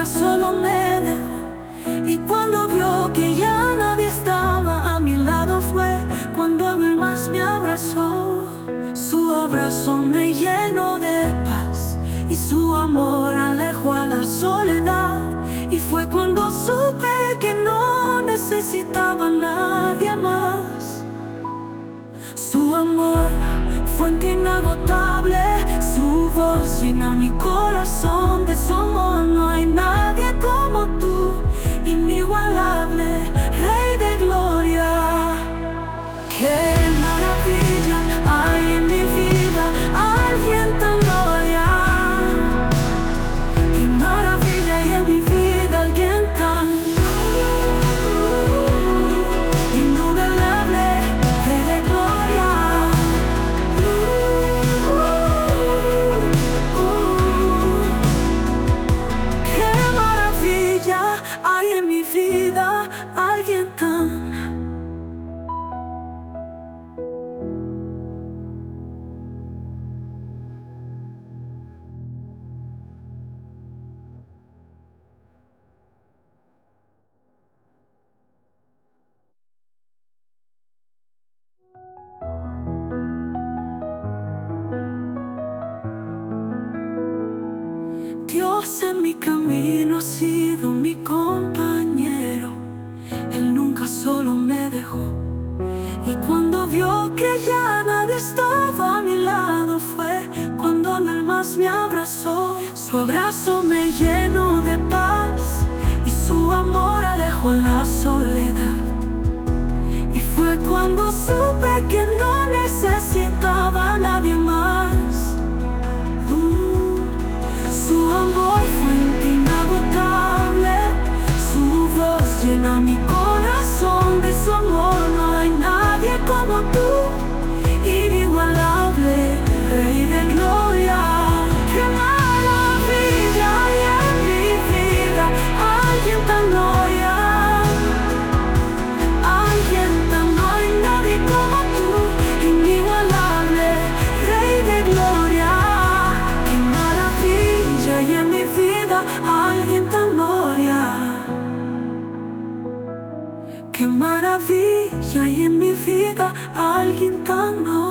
solo me dejó. Y cuando vio que ya nadie estaba a mi lado fue cuando alguien más me abrazó. Su abrazo me llenó de paz y su amor alejó a la soledad. Y fue cuando supe que no necesitaba a nadie más. Su amor, fuente inagotable, su voz llena mi corazón. De su amor no hay nadie como tú, inigualable, Rey de gloria. Qué maravilla hay en mi vida, alguien tan loyal. Qué maravilla hay en mi vida, alguien tan inigualable, Rey de gloria. Qué maravilla hay en mi vida, alguien tan Dios en mi camino ha sido mi compañero. Él nunca solo me dejó. Y cuando vio que ya nadie estaba a mi lado fue cuando él más me abrazó. Su abrazo me llenó de paz y su amor alejó la soledad. Y fue cuando supe que no necesitaba a nadie más. Su amor fuente inagotable, su voz llena mi corazón. De su amor no hay nadie como tú, inigualable, Rey de gloria. Qué maravilla hay en mi vida, alguien tan loyal, alguien tan no hay nadie como tú, inigualable, Rey de gloria. Y en mi vida alguien tan gloria. Qué maravilla hay en mi vida alguien tan gloria.